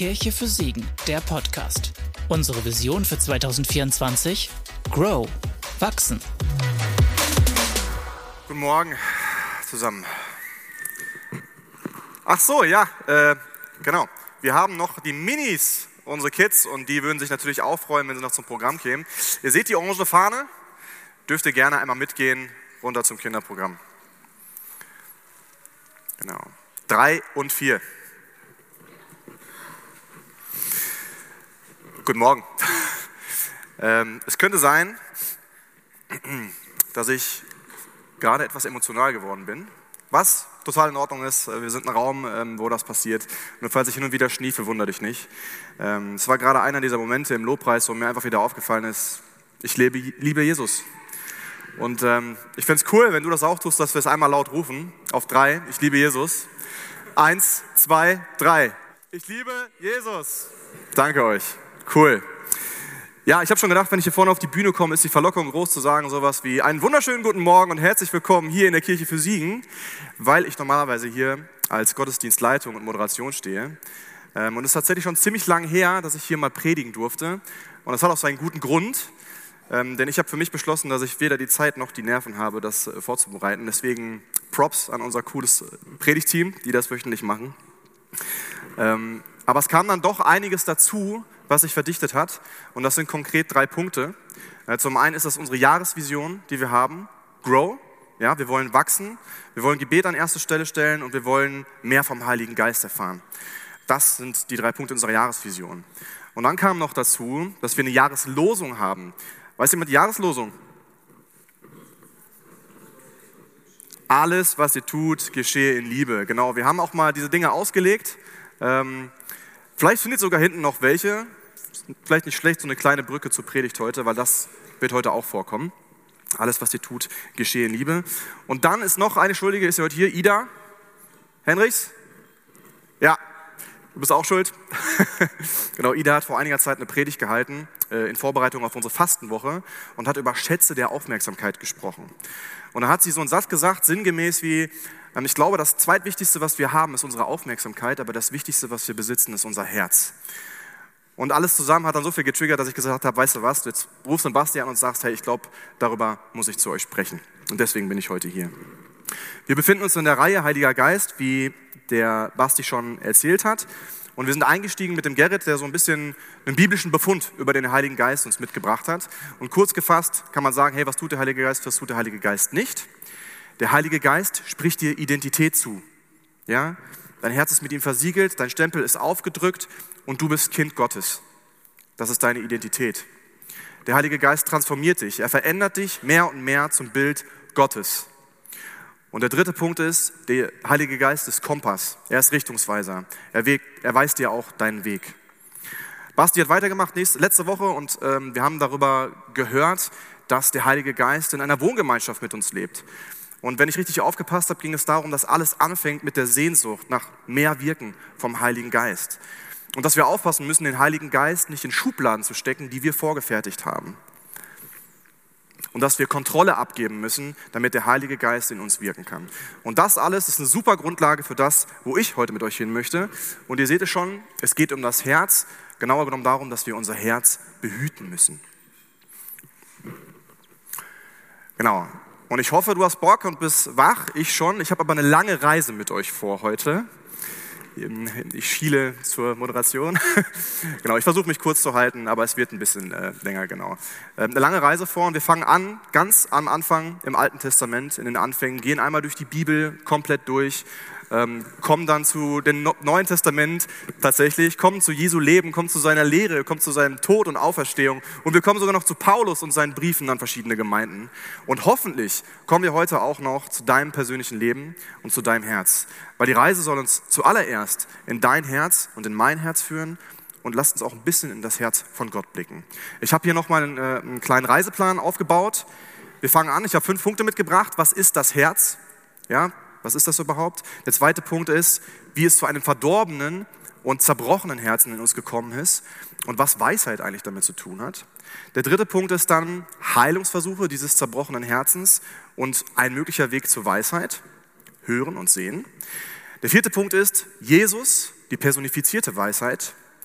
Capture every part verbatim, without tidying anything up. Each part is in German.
Kirche für Siegen, der Podcast. Unsere Vision für zwanzig vierundzwanzig? Grow, wachsen. Guten Morgen zusammen. Ach so, ja, äh, genau. Wir haben noch die Minis, unsere Kids, und die würden sich natürlich auch freuen, wenn sie noch zum Programm kämen. Ihr seht die orange Fahne, dürft ihr gerne einmal mitgehen, runter zum Kinderprogramm. Genau. Drei und vier. Guten Morgen. Ähm, es könnte sein, dass ich gerade etwas emotional geworden bin, was total in Ordnung ist. Wir sind ein Raum, ähm, wo das passiert. Nur falls ich hin und wieder schniefe, wundere dich nicht. Ähm, es war gerade einer dieser Momente im Lobpreis, wo mir einfach wieder aufgefallen ist, ich lebe, liebe Jesus. Und ähm, ich fände es cool, wenn du das auch tust, dass wir es einmal laut rufen. Auf drei, ich liebe Jesus. Eins, zwei, drei. Ich liebe Jesus. Danke euch. Cool. Ja, ich habe schon gedacht, wenn ich hier vorne auf die Bühne komme, ist die Verlockung groß zu sagen sowas wie einen wunderschönen guten Morgen und herzlich willkommen hier in der Kirche für Siegen, weil ich normalerweise hier als Gottesdienstleitung und Moderation stehe. Und es ist tatsächlich schon ziemlich lang her, dass ich hier mal predigen durfte. Und das hat auch seinen guten Grund, denn ich habe für mich beschlossen, dass ich weder die Zeit noch die Nerven habe, das vorzubereiten. Deswegen Props an unser cooles Predigteam, die das wöchentlich machen. Aber es kam dann doch einiges dazu, was sich verdichtet hat. Und das sind konkret drei Punkte. Zum einen ist das unsere Jahresvision, die wir haben. Grow. Ja, wir wollen wachsen. Wir wollen Gebet an erste Stelle stellen und wir wollen mehr vom Heiligen Geist erfahren. Das sind die drei Punkte unserer Jahresvision. Und dann kam noch dazu, dass wir eine Jahreslosung haben. Weiß jemand die Jahreslosung? Alles, was ihr tut, geschehe in Liebe. Genau, wir haben auch mal diese Dinge ausgelegt. Ähm, vielleicht findet sogar hinten noch welche. Vielleicht nicht schlecht, so eine kleine Brücke zur Predigt heute, weil das wird heute auch vorkommen. Alles, was ihr tut, geschehe in Liebe. Und dann ist noch eine Schuldige, ist ja heute hier, Ida Henrichs. Ja, du bist auch schuld. Genau, Ida hat vor einiger Zeit eine Predigt gehalten, äh, in Vorbereitung auf unsere Fastenwoche und hat über Schätze der Aufmerksamkeit gesprochen. Und da hat sie so einen Satz gesagt, sinngemäß wie, ähm, ich glaube, das Zweitwichtigste, was wir haben, ist unsere Aufmerksamkeit, aber das Wichtigste, was wir besitzen, ist unser Herz. Und alles zusammen hat dann so viel getriggert, dass ich gesagt habe, weißt du was, jetzt rufst du den Basti an und sagst, hey, ich glaube, darüber muss ich zu euch sprechen. Und deswegen bin ich heute hier. Wir befinden uns in der Reihe Heiliger Geist, wie der Basti schon erzählt hat. Und wir sind eingestiegen mit dem Gerrit, der so ein bisschen einen biblischen Befund über den Heiligen Geist uns mitgebracht hat. Und kurz gefasst kann man sagen, hey, was tut der Heilige Geist, was tut der Heilige Geist nicht? Der Heilige Geist spricht dir Identität zu. Ja? Dein Herz ist mit ihm versiegelt, dein Stempel ist aufgedrückt und du bist Kind Gottes. Das ist deine Identität. Der Heilige Geist transformiert dich, er verändert dich mehr und mehr zum Bild Gottes. Und der dritte Punkt ist, der Heilige Geist ist Kompass, er ist Richtungsweiser, er, weg, er weist dir auch deinen Weg. Basti hat weitergemacht nächste, letzte Woche und ähm, wir haben darüber gehört, dass der Heilige Geist in einer Wohngemeinschaft mit uns lebt. Und wenn ich richtig aufgepasst habe, ging es darum, dass alles anfängt mit der Sehnsucht nach mehr Wirken vom Heiligen Geist. Und dass wir aufpassen müssen, den Heiligen Geist nicht in Schubladen zu stecken, die wir vorgefertigt haben. Und dass wir Kontrolle abgeben müssen, damit der Heilige Geist in uns wirken kann. Und das alles ist eine super Grundlage für das, wo ich heute mit euch hin möchte. Und ihr seht es schon, es geht um das Herz, genauer genommen darum, dass wir unser Herz behüten müssen. Genau. Und ich hoffe, du hast Bock und bist wach, ich schon. Ich habe aber eine lange Reise mit euch vor heute. Ich schiele zur Moderation. Genau, ich versuche mich kurz zu halten, aber es wird ein bisschen äh, länger, genau. Äh, eine lange Reise vor und wir fangen an, ganz am Anfang im Alten Testament, in den Anfängen, gehen einmal durch die Bibel komplett durch, ähm, kommen dann zu dem Neuen Testament tatsächlich, kommen zu Jesu Leben, kommen zu seiner Lehre, kommen zu seinem Tod und Auferstehung und wir kommen sogar noch zu Paulus und seinen Briefen an verschiedene Gemeinden. Und hoffentlich kommen wir heute auch noch zu deinem persönlichen Leben und zu deinem Herz. Weil die Reise soll uns zuallererst in dein Herz und in mein Herz führen und lasst uns auch ein bisschen in das Herz von Gott blicken. Ich habe hier nochmal einen, äh, einen kleinen Reiseplan aufgebaut. Wir fangen an, ich habe fünf Punkte mitgebracht. Was ist das Herz? Ja, was ist das überhaupt? Der zweite Punkt ist, wie es zu einem verdorbenen und zerbrochenen Herzen in uns gekommen ist und was Weisheit eigentlich damit zu tun hat. Der dritte Punkt ist dann Heilungsversuche dieses zerbrochenen Herzens und ein möglicher Weg zur Weisheit, hören und sehen. Der vierte Punkt ist Jesus, die personifizierte Weisheit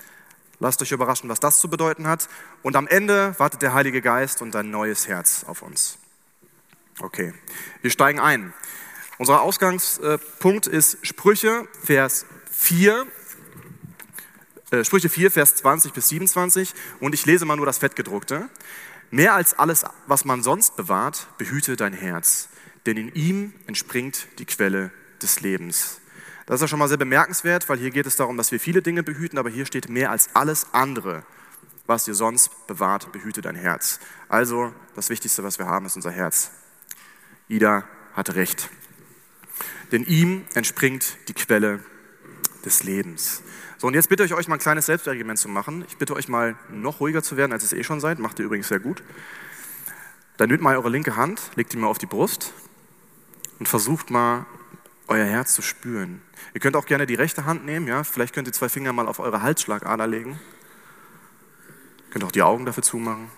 Lasst euch überraschen, was das zu bedeuten hat. Und am Ende wartet der Heilige Geist und ein neues Herz auf uns. Okay, wir steigen ein. Unser Ausgangspunkt ist Sprüche, Vers vier, äh, Sprüche vier, Vers zwanzig bis siebenundzwanzig. Und ich lese mal nur das Fettgedruckte. Mehr als alles, was man sonst bewahrt, behüte dein Herz, denn in ihm entspringt die Quelle des Lebens. Das ist ja schon mal sehr bemerkenswert, weil hier geht es darum, dass wir viele Dinge behüten, aber hier steht mehr als alles andere, was ihr sonst bewahrt, behüte dein Herz. Also das Wichtigste, was wir haben, ist unser Herz. Ida hatte recht. Denn ihm entspringt die Quelle des Lebens. So, und jetzt bitte ich euch mal ein kleines Selbstexperiment zu machen. Ich bitte euch mal noch ruhiger zu werden, als ihr es eh schon seid. Macht ihr übrigens sehr gut. Dann nehmt mal eure linke Hand, legt die mal auf die Brust und versucht mal, euer Herz zu spüren. Ihr könnt auch gerne die rechte Hand nehmen, ja. Vielleicht könnt ihr zwei Finger mal auf eure Halsschlagader legen. Ihr könnt auch die Augen dafür zumachen.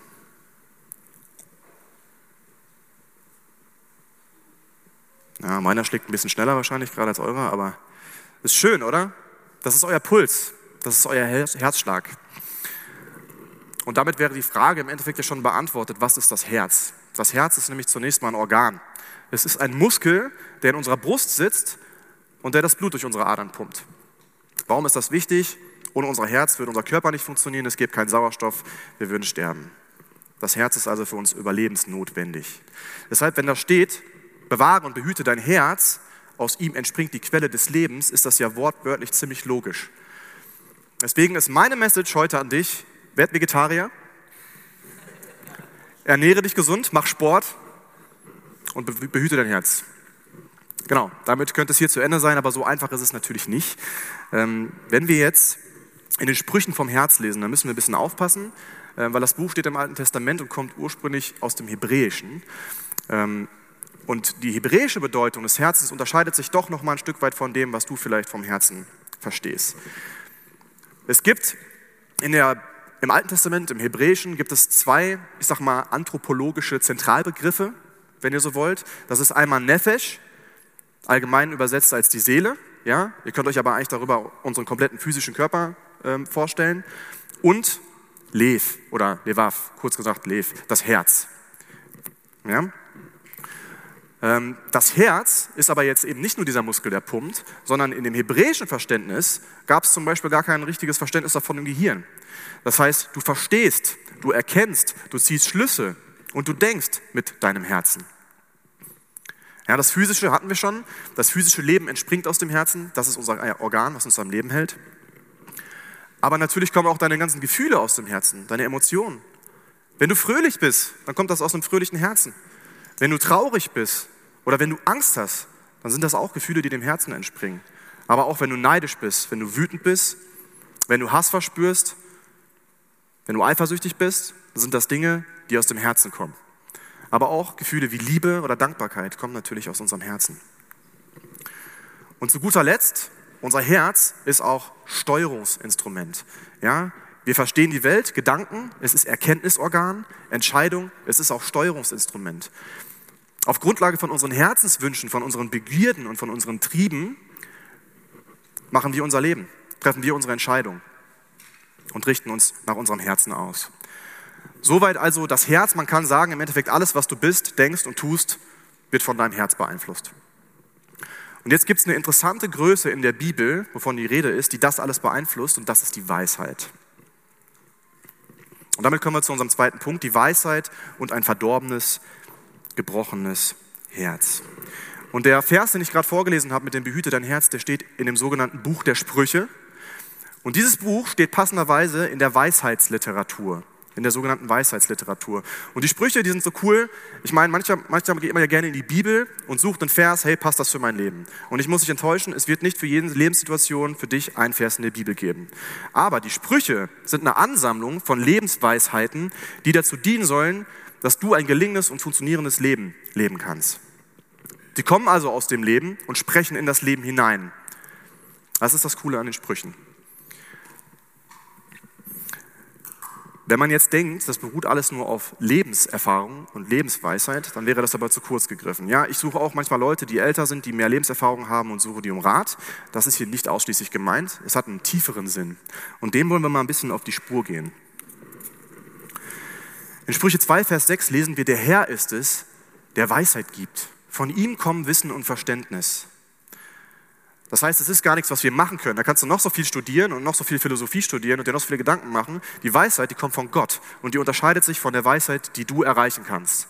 Ja, meiner schlägt ein bisschen schneller wahrscheinlich gerade als eurer, aber ist schön, oder? Das ist euer Puls, das ist euer Herzschlag. Und damit wäre die Frage im Endeffekt ja schon beantwortet, was ist das Herz? Das Herz ist nämlich zunächst mal ein Organ. Es ist ein Muskel, der in unserer Brust sitzt und der das Blut durch unsere Adern pumpt. Warum ist das wichtig? Ohne unser Herz würde unser Körper nicht funktionieren, es gäbe keinen Sauerstoff, wir würden sterben. Das Herz ist also für uns überlebensnotwendig. Deshalb, wenn da steht, bewahre und behüte dein Herz, aus ihm entspringt die Quelle des Lebens, ist das ja wortwörtlich ziemlich logisch. Deswegen ist meine Message heute an dich, werd Vegetarier, ernähre dich gesund, mach Sport und behüte dein Herz. Genau, damit könnte es hier zu Ende sein, aber so einfach ist es natürlich nicht. Ähm, wenn wir jetzt in den Sprüchen vom Herz lesen, dann müssen wir ein bisschen aufpassen, äh, weil das Buch steht im Alten Testament und kommt ursprünglich aus dem Hebräischen. Ähm, und die hebräische Bedeutung des Herzens unterscheidet sich doch noch mal ein Stück weit von dem, was du vielleicht vom Herzen verstehst. Es gibt in der, im Alten Testament, im Hebräischen, gibt es zwei, ich sag mal, anthropologische Zentralbegriffe, wenn ihr so wollt. Das ist einmal Nefesh, allgemein übersetzt als die Seele. Ja? Ihr könnt euch aber eigentlich darüber unseren kompletten physischen Körper ähm, vorstellen. Und Lev oder Levav, kurz gesagt Lev, das Herz. Ja? Ähm, das Herz ist aber jetzt eben nicht nur dieser Muskel, der pumpt, sondern in dem hebräischen Verständnis gab es zum Beispiel gar kein richtiges Verständnis davon im Gehirn. Das heißt, du verstehst, du erkennst, du ziehst Schlüsse und du denkst mit deinem Herzen. Ja, das Physische hatten wir schon. Das physische Leben entspringt aus dem Herzen. Das ist unser Organ, was uns am Leben hält. Aber natürlich kommen auch deine ganzen Gefühle aus dem Herzen, deine Emotionen. Wenn du fröhlich bist, dann kommt das aus einem fröhlichen Herzen. Wenn du traurig bist oder wenn du Angst hast, dann sind das auch Gefühle, die dem Herzen entspringen. Aber auch wenn du neidisch bist, wenn du wütend bist, wenn du Hass verspürst, wenn du eifersüchtig bist, dann sind das Dinge, die aus dem Herzen kommen. Aber auch Gefühle wie Liebe oder Dankbarkeit kommen natürlich aus unserem Herzen. Und zu guter Letzt, unser Herz ist auch Steuerungsinstrument. Ja? Wir verstehen die Welt, Gedanken, es ist Erkenntnisorgan, Entscheidung, es ist auch Steuerungsinstrument. Auf Grundlage von unseren Herzenswünschen, von unseren Begierden und von unseren Trieben machen wir unser Leben, treffen wir unsere Entscheidung und richten uns nach unserem Herzen aus. Soweit also das Herz, man kann sagen, im Endeffekt alles, was du bist, denkst und tust, wird von deinem Herz beeinflusst. Und jetzt gibt es eine interessante Größe in der Bibel, wovon die Rede ist, die das alles beeinflusst, und das ist die Weisheit. Und damit kommen wir zu unserem zweiten Punkt, die Weisheit und ein verdorbenes, gebrochenes Herz. Und der Vers, den ich gerade vorgelesen habe mit dem Behüte dein Herz, der steht in dem sogenannten Buch der Sprüche. Und dieses Buch steht passenderweise in der Weisheitsliteratur, in der sogenannten Weisheitsliteratur. Und die Sprüche, die sind so cool. Ich meine, manchmal, manchmal geht man ja gerne in die Bibel und sucht einen Vers, hey, passt das für mein Leben? Und ich muss dich enttäuschen, es wird nicht für jede Lebenssituation für dich einen Vers in der Bibel geben. Aber die Sprüche sind eine Ansammlung von Lebensweisheiten, die dazu dienen sollen, dass du ein gelingendes und funktionierendes Leben leben kannst. Die kommen also aus dem Leben und sprechen in das Leben hinein. Das ist das Coole an den Sprüchen. Wenn man jetzt denkt, das beruht alles nur auf Lebenserfahrung und Lebensweisheit, dann wäre das aber zu kurz gegriffen. Ja, ich suche auch manchmal Leute, die älter sind, die mehr Lebenserfahrung haben und suche die um Rat. Das ist hier nicht ausschließlich gemeint. Es hat einen tieferen Sinn. Und dem wollen wir mal ein bisschen auf die Spur gehen. In Sprüche zwei, Vers sechs lesen wir, der Herr ist es, der Weisheit gibt. Von ihm kommen Wissen und Verständnis. Das heißt, es ist gar nichts, was wir machen können. Da kannst du noch so viel studieren und noch so viel Philosophie studieren und dir noch so viele Gedanken machen. Die Weisheit, die kommt von Gott und die unterscheidet sich von der Weisheit, die du erreichen kannst.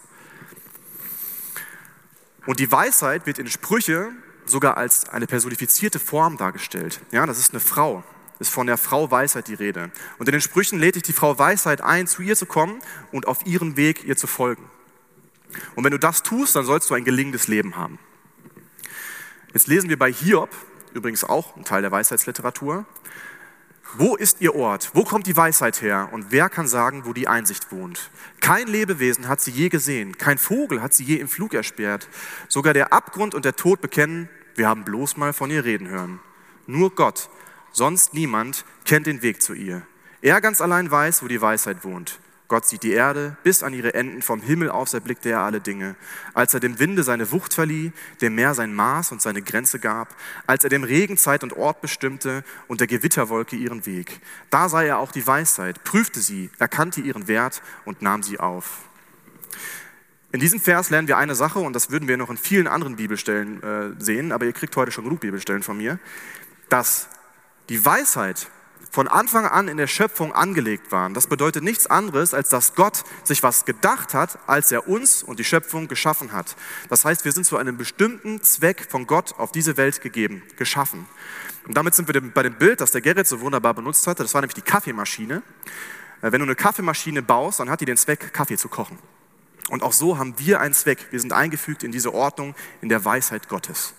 Und die Weisheit wird in Sprüche sogar als eine personifizierte Form dargestellt. Ja, das ist eine Frau. Ist von der Frau Weisheit die Rede. Und in den Sprüchen lädt dich die Frau Weisheit ein, zu ihr zu kommen und auf ihren Weg ihr zu folgen. Und wenn du das tust, dann sollst du ein gelingendes Leben haben. Jetzt lesen wir bei Hiob, übrigens auch ein Teil der Weisheitsliteratur, wo ist ihr Ort? Wo kommt die Weisheit her? Und wer kann sagen, wo die Einsicht wohnt? Kein Lebewesen hat sie je gesehen, kein Vogel hat sie je im Flug erspäht. Sogar der Abgrund und der Tod bekennen, wir haben bloß mal von ihr reden hören. Nur Gott, sonst niemand, kennt den Weg zu ihr. Er ganz allein weiß, wo die Weisheit wohnt. Gott sieht die Erde bis an ihre Enden, vom Himmel aus erblickte er alle Dinge. Als er dem Winde seine Wucht verlieh, dem Meer sein Maß und seine Grenze gab, als er dem Regen Zeit und Ort bestimmte und der Gewitterwolke ihren Weg. Da sah er auch die Weisheit, prüfte sie, erkannte ihren Wert und nahm sie auf. In diesem Vers lernen wir eine Sache, und das würden wir noch in vielen anderen Bibelstellen äh, sehen, aber ihr kriegt heute schon genug Bibelstellen von mir, dass die Weisheit von Anfang an in der Schöpfung angelegt waren. Das bedeutet nichts anderes, als dass Gott sich was gedacht hat, als er uns und die Schöpfung geschaffen hat. Das heißt, wir sind zu einem bestimmten Zweck von Gott auf diese Welt gegeben, geschaffen. Und damit sind wir bei dem Bild, das der Gerrit so wunderbar benutzt hatte. Das war nämlich die Kaffeemaschine. Wenn du eine Kaffeemaschine baust, dann hat die den Zweck, Kaffee zu kochen. Und auch so haben wir einen Zweck. Wir sind eingefügt in diese Ordnung, in der Weisheit Gottes.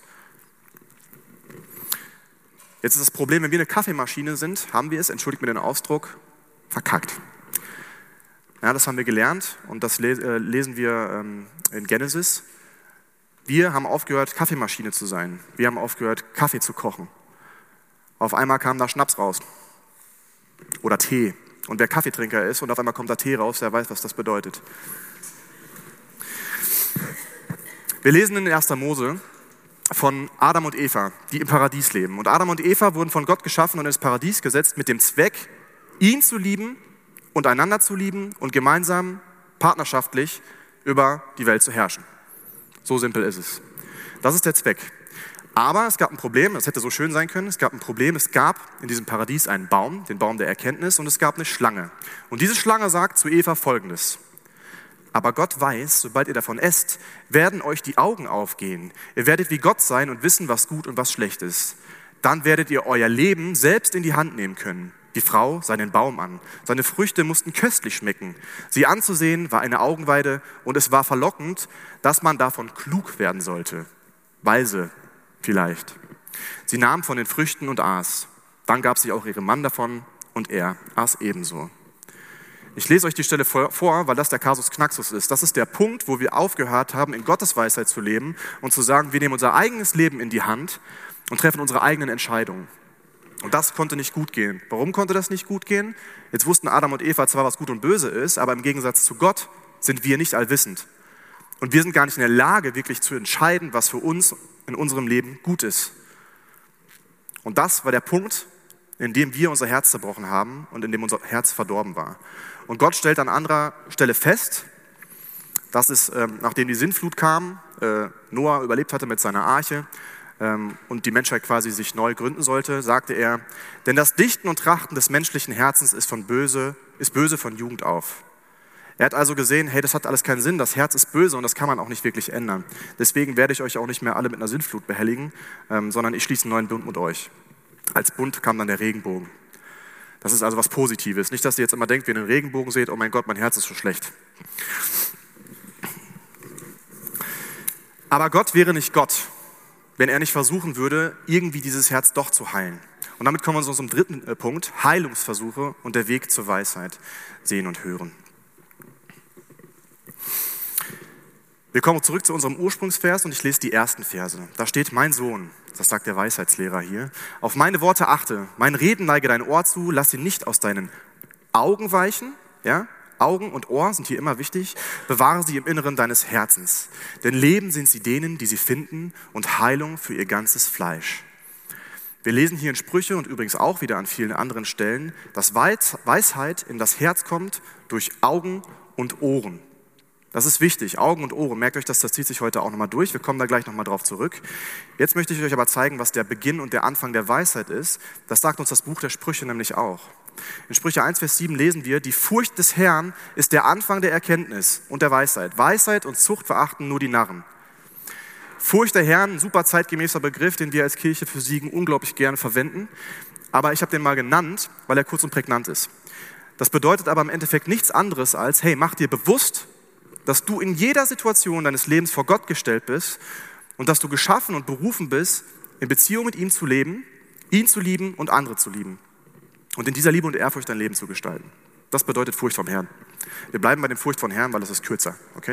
Jetzt ist das Problem, wenn wir eine Kaffeemaschine sind, haben wir es, entschuldigt mir den Ausdruck, verkackt. Ja, das haben wir gelernt und das lesen wir in Genesis. Wir haben aufgehört, Kaffeemaschine zu sein. Wir haben aufgehört, Kaffee zu kochen. Auf einmal kam da Schnaps raus oder Tee. Und wer Kaffeetrinker ist und auf einmal kommt da Tee raus, der weiß, was das bedeutet. Wir lesen in erster Mose von Adam und Eva, die im Paradies leben. Und Adam und Eva wurden von Gott geschaffen und ins Paradies gesetzt mit dem Zweck, ihn zu lieben und einander zu lieben und gemeinsam, partnerschaftlich über die Welt zu herrschen. So simpel ist es. Das ist der Zweck. Aber es gab ein Problem, das hätte so schön sein können, es gab ein Problem, es gab in diesem Paradies einen Baum, den Baum der Erkenntnis, und es gab eine Schlange. Und diese Schlange sagt zu Eva Folgendes: Aber Gott weiß, sobald ihr davon esst, werden euch die Augen aufgehen. Ihr werdet wie Gott sein und wissen, was gut und was schlecht ist. Dann werdet ihr euer Leben selbst in die Hand nehmen können. Die Frau sah den Baum an. Seine Früchte mussten köstlich schmecken. Sie anzusehen war eine Augenweide und es war verlockend, dass man davon klug werden sollte. Weise vielleicht. Sie nahm von den Früchten und aß. Dann gab sie auch ihrem Mann davon und er aß ebenso. Ich lese euch die Stelle vor, weil das der Kasus Knaxus ist. Das ist der Punkt, wo wir aufgehört haben, in Gottes Weisheit zu leben und zu sagen, wir nehmen unser eigenes Leben in die Hand und treffen unsere eigenen Entscheidungen. Und das konnte nicht gut gehen. Warum konnte das nicht gut gehen? Jetzt wussten Adam und Eva zwar, was gut und böse ist, aber im Gegensatz zu Gott sind wir nicht allwissend. Und wir sind gar nicht in der Lage, wirklich zu entscheiden, was für uns in unserem Leben gut ist. Und das war der Punkt, in dem wir unser Herz zerbrochen haben und in dem unser Herz verdorben war. Und Gott stellt an anderer Stelle fest, dass es, ähm, nachdem die Sintflut kam, äh, Noah überlebt hatte mit seiner Arche ähm, und die Menschheit quasi sich neu gründen sollte, sagte er, denn das Dichten und Trachten des menschlichen Herzens ist, von böse, ist böse von Jugend auf. Er hat also gesehen, hey, das hat alles keinen Sinn, das Herz ist böse und das kann man auch nicht wirklich ändern. Deswegen werde ich euch auch nicht mehr alle mit einer Sintflut behelligen, ähm, sondern ich schließe einen neuen Bund mit euch. Als Bund kam dann der Regenbogen. Das ist also was Positives. Nicht, dass ihr jetzt immer denkt, wenn ihr einen Regenbogen seht, oh mein Gott, mein Herz ist so schlecht. Aber Gott wäre nicht Gott, wenn er nicht versuchen würde, irgendwie dieses Herz doch zu heilen. Und damit kommen wir zu unserem dritten Punkt, Heilungsversuche und der Weg zur Weisheit, sehen und hören. Wir kommen zurück zu unserem Ursprungsvers und ich lese die ersten Verse. Da steht, mein Sohn, das sagt der Weisheitslehrer hier, auf meine Worte achte, mein Reden neige dein Ohr zu, lass sie nicht aus deinen Augen weichen, ja, Augen und Ohr sind hier immer wichtig, bewahre sie im Inneren deines Herzens. Denn Leben sind sie denen, die sie finden, und Heilung für ihr ganzes Fleisch. Wir lesen hier in Sprüche und übrigens auch wieder an vielen anderen Stellen, dass Weisheit in das Herz kommt durch Augen und Ohren. Das ist wichtig, Augen und Ohren. Merkt euch das, das zieht sich heute auch nochmal durch. Wir kommen da gleich nochmal drauf zurück. Jetzt möchte ich euch aber zeigen, was der Beginn und der Anfang der Weisheit ist. Das sagt uns das Buch der Sprüche nämlich auch. In Sprüche eins, Vers sieben lesen wir, die Furcht des Herrn ist der Anfang der Erkenntnis und der Weisheit. Weisheit und Zucht verachten nur die Narren. Furcht der Herrn, ein super zeitgemäßer Begriff, den wir als Kirche für Siegen unglaublich gerne verwenden. Aber ich habe den mal genannt, weil er kurz und prägnant ist. Das bedeutet aber im Endeffekt nichts anderes als, hey, mach dir bewusst, dass du in jeder Situation deines Lebens vor Gott gestellt bist und dass du geschaffen und berufen bist, in Beziehung mit ihm zu leben, ihn zu lieben und andere zu lieben. Und in dieser Liebe und Ehrfurcht dein Leben zu gestalten. Das bedeutet Furcht vom Herrn. Wir bleiben bei dem Furcht vom Herrn, weil es ist kürzer. Okay?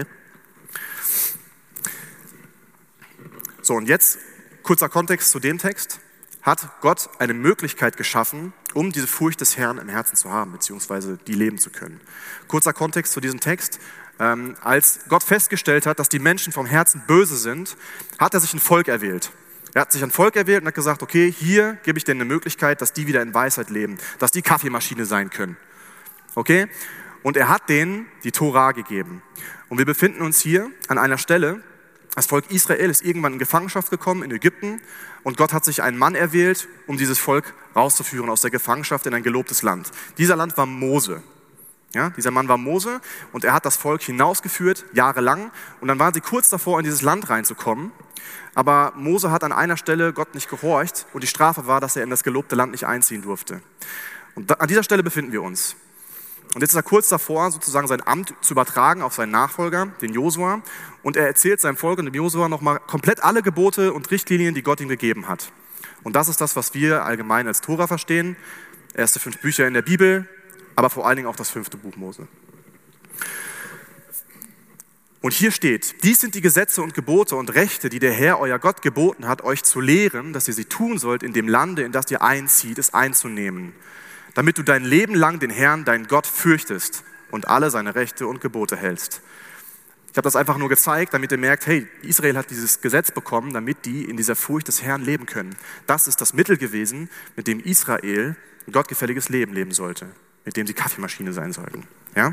So, und jetzt kurzer Kontext zu dem Text. Hat Gott eine Möglichkeit geschaffen, um diese Furcht des Herrn im Herzen zu haben, beziehungsweise die leben zu können. Kurzer Kontext zu diesem Text. Ähm, als Gott festgestellt hat, dass die Menschen vom Herzen böse sind, hat er sich ein Volk erwählt. Er hat sich ein Volk erwählt und hat gesagt, okay, hier gebe ich denen eine Möglichkeit, dass die wieder in Weisheit leben, dass die Kaffeemaschine sein können. Okay? Und er hat denen die Tora gegeben. Und wir befinden uns hier an einer Stelle, das Volk Israel ist irgendwann in Gefangenschaft gekommen in Ägypten und Gott hat sich einen Mann erwählt, um dieses Volk rauszuführen aus der Gefangenschaft in ein gelobtes Land. Dieser Land war Mose. Ja, dieser Mann war Mose und er hat das Volk hinausgeführt, jahrelang. Und dann waren sie kurz davor, in dieses Land reinzukommen. Aber Mose hat an einer Stelle Gott nicht gehorcht und die Strafe war, dass er in das gelobte Land nicht einziehen durfte. Und da, an dieser Stelle befinden wir uns. Und jetzt ist er kurz davor, sozusagen sein Amt zu übertragen auf seinen Nachfolger, den Josua. Und er erzählt seinem Volk und dem Josua nochmal komplett alle Gebote und Richtlinien, die Gott ihm gegeben hat. Und das ist das, was wir allgemein als Tora verstehen. Erste fünf Bücher in der Bibel, aber vor allen Dingen auch das fünfte Buch Mose. Und hier steht, dies sind die Gesetze und Gebote und Rechte, die der Herr, euer Gott, geboten hat, euch zu lehren, dass ihr sie tun sollt, in dem Lande, in das ihr einzieht, es einzunehmen, damit du dein Leben lang den Herrn, deinen Gott, fürchtest und alle seine Rechte und Gebote hältst. Ich habe das einfach nur gezeigt, damit ihr merkt, hey, Israel hat dieses Gesetz bekommen, damit die in dieser Furcht des Herrn leben können. Das ist das Mittel gewesen, mit dem Israel ein gottgefälliges Leben leben sollte, mit dem sie Kaffeemaschine sein sollten. Ja?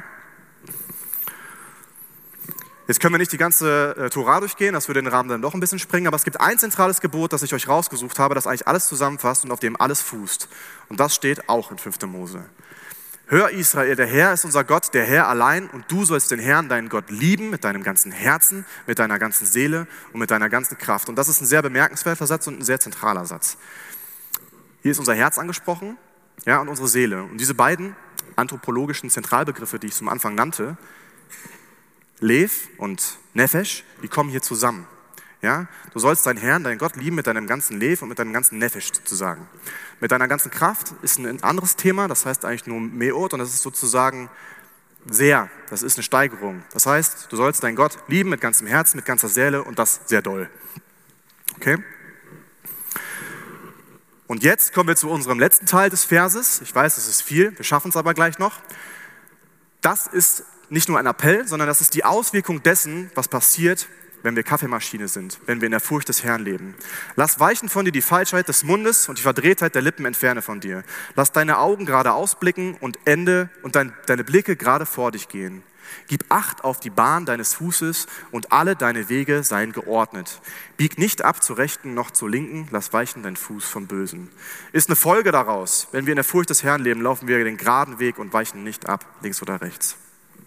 Jetzt können wir nicht die ganze äh, Tora durchgehen, das würde den Rahmen dann doch ein bisschen sprengen, aber es gibt ein zentrales Gebot, das ich euch rausgesucht habe, das eigentlich alles zusammenfasst und auf dem alles fußt. Und das steht auch in fünfte Mose. Hör Israel, der Herr ist unser Gott, der Herr allein, und du sollst den Herrn, deinen Gott, lieben mit deinem ganzen Herzen, mit deiner ganzen Seele und mit deiner ganzen Kraft. Und das ist ein sehr bemerkenswerter Satz und ein sehr zentraler Satz. Hier ist unser Herz angesprochen, ja, und unsere Seele. Und diese beiden anthropologischen Zentralbegriffe, die ich zum Anfang nannte, Lev und Nefesh, die kommen hier zusammen. Ja? Du sollst deinen Herrn, deinen Gott lieben mit deinem ganzen Lev und mit deinem ganzen Nefesh sozusagen. Mit deiner ganzen Kraft ist ein anderes Thema, das heißt eigentlich nur Meot und das ist sozusagen sehr, das ist eine Steigerung. Das heißt, du sollst deinen Gott lieben mit ganzem Herzen, mit ganzer Seele und das sehr doll. Okay? Und jetzt kommen wir zu unserem letzten Teil des Verses. Ich weiß, es ist viel, wir schaffen es aber gleich noch. Das ist nicht nur ein Appell, sondern das ist die Auswirkung dessen, was passiert, wenn wir Kaffeemaschine sind, wenn wir in der Furcht des Herrn leben. Lass weichen von dir die Falschheit des Mundes und die Verdrehtheit der Lippen entferne von dir. Lass deine Augen geradeaus blicken und Ende und dein, deine Blicke gerade vor dich gehen. Gib Acht auf die Bahn deines Fußes und alle deine Wege seien geordnet. Bieg nicht ab zur Rechten noch zur Linken, lass weichen dein Fuß vom Bösen. Ist eine Folge daraus, wenn wir in der Furcht des Herrn leben, laufen wir den geraden Weg und weichen nicht ab, links oder rechts.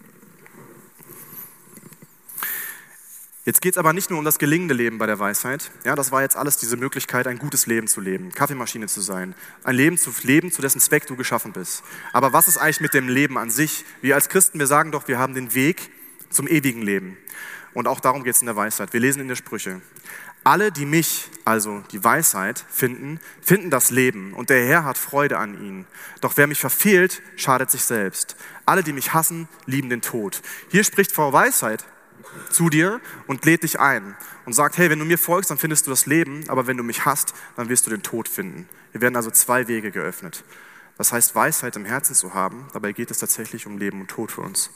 Jetzt geht es aber nicht nur um das gelingende Leben bei der Weisheit. Ja, das war jetzt alles diese Möglichkeit, ein gutes Leben zu leben, Kaffeemaschine zu sein, ein Leben zu leben, zu dessen Zweck du geschaffen bist. Aber was ist eigentlich mit dem Leben an sich? Wir als Christen, wir sagen doch, wir haben den Weg zum ewigen Leben. Und auch darum geht es in der Weisheit. Wir lesen in der Sprüche. Alle, die mich, also die Weisheit, finden, finden das Leben und der Herr hat Freude an ihnen. Doch wer mich verfehlt, schadet sich selbst. Alle, die mich hassen, lieben den Tod. Hier spricht Frau Weisheit zu dir und lädt dich ein und sagt, hey, wenn du mir folgst, dann findest du das Leben, aber wenn du mich hasst, dann wirst du den Tod finden. Hier werden also zwei Wege geöffnet. was heißt Weisheit im Herzen zu haben. Dabei geht es tatsächlich um Leben und Tod für uns.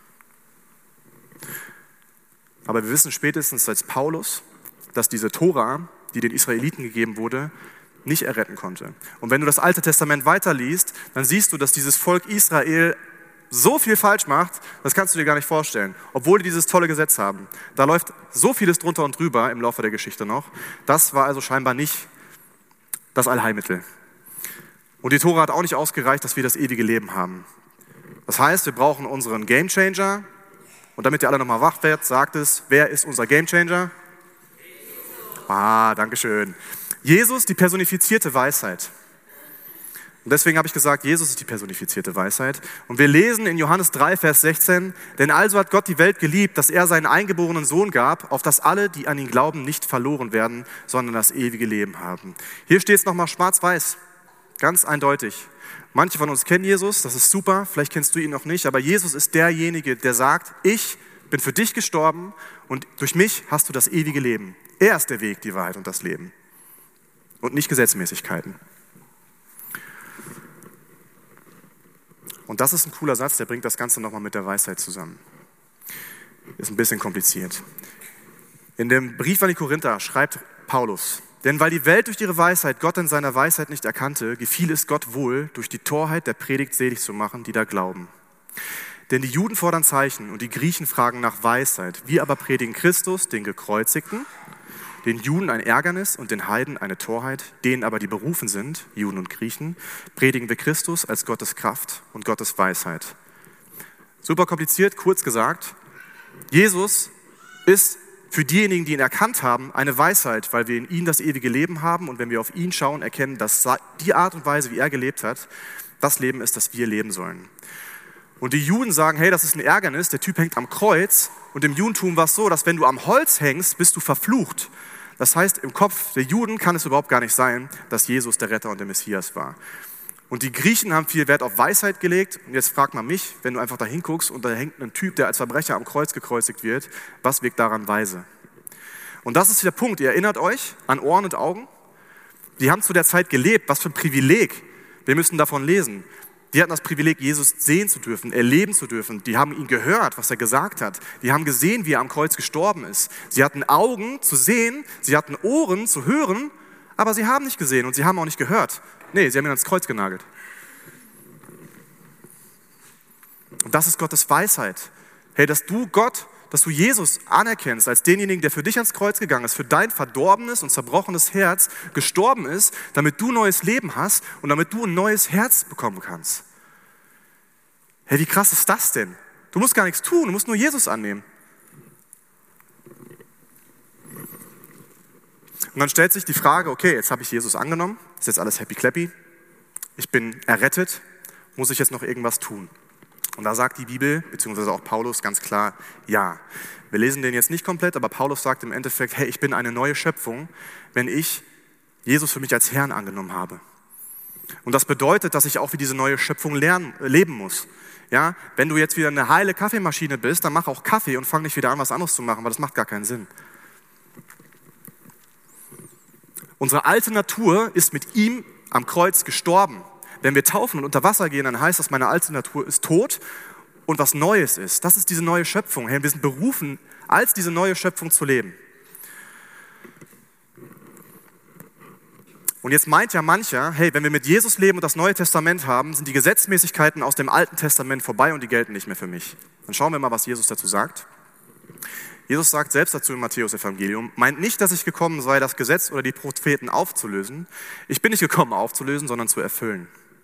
Aber wir wissen spätestens als Paulus, dass diese Tora, die den Israeliten gegeben wurde, nicht erretten konnte. Und wenn du das Alte Testament weiterliest, dann siehst du, dass dieses Volk Israel so viel falsch macht, das kannst du dir gar nicht vorstellen, obwohl die dieses tolle Gesetz haben. Da läuft so vieles drunter und drüber im Laufe der Geschichte noch. Das war also scheinbar nicht das Allheilmittel. Und die Tora hat auch nicht ausgereicht, dass wir das ewige Leben haben. Das heißt, wir brauchen unseren Gamechanger. Und damit ihr alle nochmal wach werdet, sagt es, wer ist unser Gamechanger? Ah, danke schön. Jesus, die personifizierte Weisheit. Und deswegen habe ich gesagt, Jesus ist die personifizierte Weisheit. Und wir lesen in Johannes drei, Vers sechzehn, denn also hat Gott die Welt geliebt, dass er seinen eingeborenen Sohn gab, auf dass alle, die an ihn glauben, nicht verloren werden, sondern das ewige Leben haben. Hier steht es nochmal schwarz-weiß, ganz eindeutig. Manche von uns kennen Jesus, das ist super, vielleicht kennst du ihn noch nicht, aber Jesus ist derjenige, der sagt, ich bin für dich gestorben und durch mich hast du das ewige Leben. Er ist der Weg, die Wahrheit und das Leben und nicht Gesetzmäßigkeiten. Und das ist ein cooler Satz, der bringt das Ganze nochmal mit der Weisheit zusammen. Ist ein bisschen kompliziert. In dem Brief an die Korinther schreibt Paulus, denn weil die Welt durch ihre Weisheit Gott in seiner Weisheit nicht erkannte, gefiel es Gott wohl, durch die Torheit der Predigt selig zu machen, die da glauben. Denn die Juden fordern Zeichen und die Griechen fragen nach Weisheit. Wir aber predigen Christus, den Gekreuzigten, den Juden ein Ärgernis und den Heiden eine Torheit, denen aber die berufen sind, Juden und Griechen, predigen wir Christus als Gottes Kraft und Gottes Weisheit. Super kompliziert, kurz gesagt, Jesus ist für diejenigen, die ihn erkannt haben, eine Weisheit, weil wir in ihm das ewige Leben haben und wenn wir auf ihn schauen, erkennen, dass die Art und Weise, wie er gelebt hat, das Leben ist, das wir leben sollen. Und die Juden sagen, hey, das ist ein Ärgernis, der Typ hängt am Kreuz. Und im Judentum war es so, dass wenn du am Holz hängst, bist du verflucht. Das heißt, im Kopf der Juden kann es überhaupt gar nicht sein, dass Jesus der Retter und der Messias war. Und die Griechen haben viel Wert auf Weisheit gelegt. Und jetzt frag mal mich, wenn du einfach da hinguckst und da hängt ein Typ, der als Verbrecher am Kreuz gekreuzigt wird, was wirkt daran weise? Und das ist der Punkt. Ihr erinnert euch an Ohren und Augen? Die haben zu der Zeit gelebt. Was für ein Privileg. Wir müssen davon lesen. Die hatten das Privileg, Jesus sehen zu dürfen, erleben zu dürfen. Die haben ihn gehört, was er gesagt hat. Die haben gesehen, wie er am Kreuz gestorben ist. Sie hatten Augen zu sehen, sie hatten Ohren zu hören, aber sie haben nicht gesehen und sie haben auch nicht gehört. Nee, sie haben ihn ans Kreuz genagelt. Und das ist Gottes Weisheit. Hey, dass du Gott, dass du Jesus anerkennst als denjenigen, der für dich ans Kreuz gegangen ist, für dein verdorbenes und zerbrochenes Herz gestorben ist, damit du neues Leben hast und damit du ein neues Herz bekommen kannst. Hey, wie krass ist das denn? Du musst gar nichts tun, du musst nur Jesus annehmen. Und dann stellt sich die Frage, okay, jetzt habe ich Jesus angenommen, ist jetzt alles happy clappy, ich bin errettet, muss ich jetzt noch irgendwas tun? Und da sagt die Bibel, beziehungsweise auch Paulus ganz klar, ja. Wir lesen den jetzt nicht komplett, aber Paulus sagt im Endeffekt, hey, ich bin eine neue Schöpfung, wenn ich Jesus für mich als Herrn angenommen habe. Und das bedeutet, dass ich auch wie diese neue Schöpfung lernen, leben muss. Ja, wenn du jetzt wieder eine heile Kaffeemaschine bist, dann mach auch Kaffee und fang nicht wieder an, was anderes zu machen, weil das macht gar keinen Sinn. Unsere alte Natur ist mit ihm am Kreuz gestorben. Wenn wir taufen und unter Wasser gehen, dann heißt das, meine alte Natur ist tot und was Neues ist. Das ist diese neue Schöpfung. Hey, wir sind berufen, als diese neue Schöpfung zu leben. Und jetzt meint ja mancher, hey, wenn wir mit Jesus leben und das Neue Testament haben, sind die Gesetzmäßigkeiten aus dem Alten Testament vorbei und die gelten nicht mehr für mich. Dann schauen wir mal, was Jesus dazu sagt. Jesus sagt selbst dazu im Matthäus-Evangelium, meint nicht, dass ich gekommen sei, das Gesetz oder die Propheten aufzulösen. Ich bin nicht gekommen, aufzulösen, sondern zu erfüllen.